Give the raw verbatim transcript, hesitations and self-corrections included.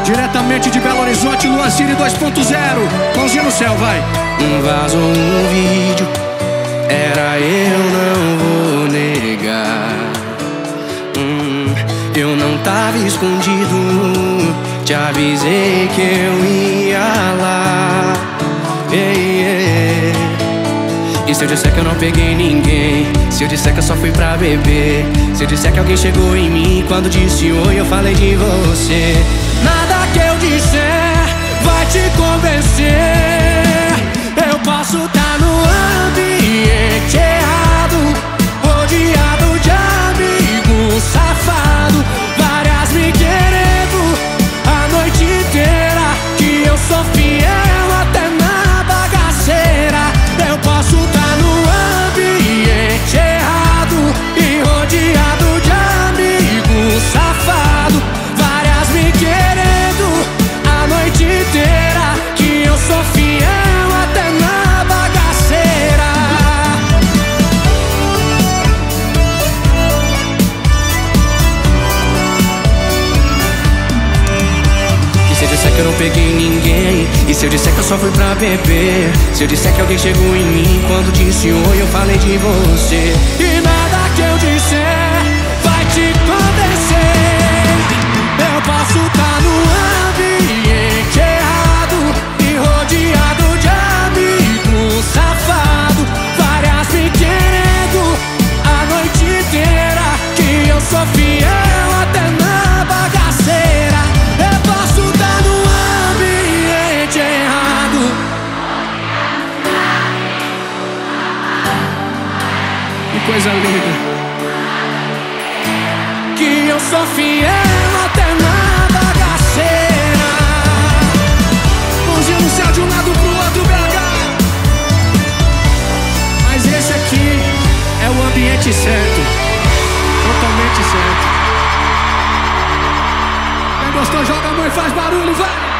Diretamente de Belo Horizonte, Luazine dois ponto zero. Mãozinha no céu, vai. Vazou um vídeo, era eu, não vou negar. hum, Eu não tava escondido, te avisei que eu ia lá. Ei, ei. E se eu disser que eu não peguei ninguém? Se eu disser que eu só fui pra beber? Se eu disser que alguém chegou em mim quando disse oi, eu falei de você? Nada que eu disser vai te convencer. Eu posso tá no ambiente errado, rodeado de amigo safado, várias me querendo a noite inteira, que eu sou fiel até na bagaceira. Eu posso tá no ambiente errado e rodeado de amigo safado, várias me querendo a noite inteira, que eu sou fiel até na bagaceira. E se eu disser que eu não peguei ninguém? E se eu disser que eu só fui pra beber? Se eu disser que alguém chegou em mim quando disse oi, eu falei de você? E nada que eu disser vai te convencer. Eu posso tá no ambiente errado e rodeado de amigo safado, várias me querendo a noite inteira, que eu sou fiel até na bagaceira. Eu posso tá no ambiente errado. Que coisa linda. Que eu sou fiel até na bagaceira. Mãozinha no céu de um lado pro outro, B H. Mas esse aqui é o ambiente certo, totalmente certo. Quem gostou, joga a mão e faz barulho, vai!